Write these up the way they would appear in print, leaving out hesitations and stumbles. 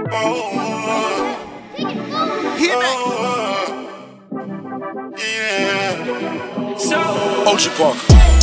OG Park.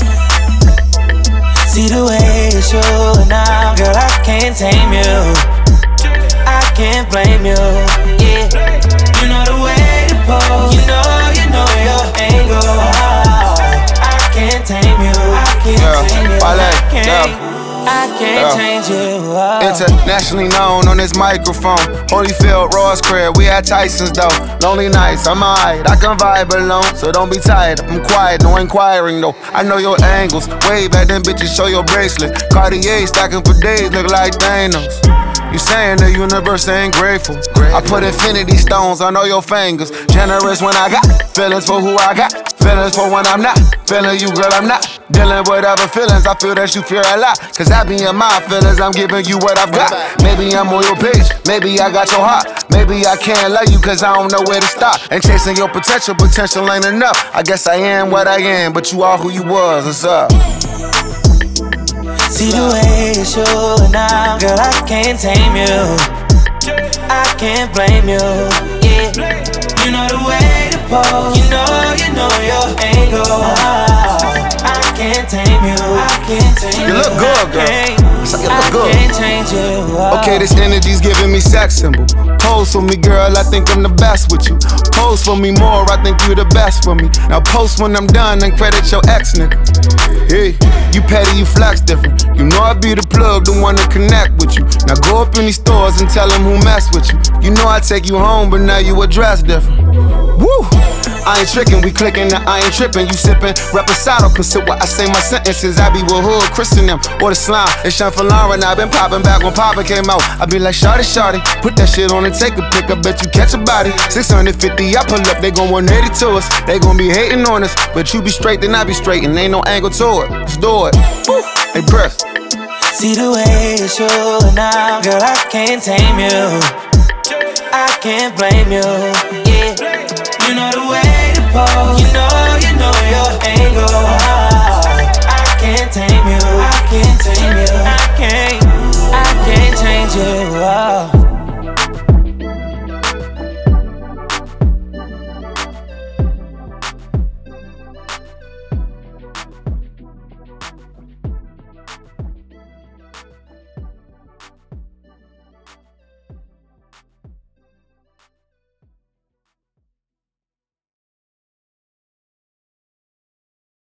See the way you're showing now, girl, I can't tame you. I can't blame you, yeah. You know the way to pose, you know your angle. I can't tame you, I can't tame you, I can't change you. Internationally known on this microphone. Holyfield, Ross crib, we at Tyson's though. Lonely nights, I'm alright, I can vibe alone. So don't be tired, I'm quiet, no inquiring though. I know your angles, way back then bitches show your bracelet. Cartier stacking for days, look like Thanos. You saying the universe ain't grateful. I put infinity stones on all your fingers. Generous when I got feelings for who I got. Feelings for when I'm not feeling you, girl, I'm not dealing with other feelings. I feel that you fear a lot, cause I be in my feelings, I'm giving you what I've got. Maybe I'm on your page, maybe I got your heart. Maybe I can't love you cause I don't know where to stop. And chasing your potential ain't enough. I guess I am what I am, but you are who you was, what's up? See the way you're showing now, girl, I can't tame you. I can't blame you, yeah. You know the way to pose, you know your angle. I can't tame you, I can't tame you. You look good, girl. You look good. I can't change you. Okay, this energy's giving me sex symbol. Pose for me, girl, I think I'm the best with you. Pose for me more, I think you the best for me. Now post when I'm done and credit your ex, nigga. Hey, you petty, you flex different. You know I be the plug, the one to connect with you. Now go up in these stores and tell them who mess with you. You know I take you home, but now you address different. Woo! I ain't tricking, we clicking, now I ain't tripping. You sipping, reposado, consider what I say my sentences. I be with hood, Chris and them, or the slime. It's Sean Lauren, I been popping back when Papa came out. I be like, shawty, shawty, put that shit on and take a pic. I bet you catch a body. 650, I pull up, they gon' 180 to us. They gon' be hating on us, but you be straight, then I be straight, and ain't no angle to it. Let's do it. Woo! Hey, press. See the way you're showing now, girl, I can't tame you. I can't blame you, yeah. You know the way to pose, you know your angle. I can't tame you, I can't tame you, I can't change you.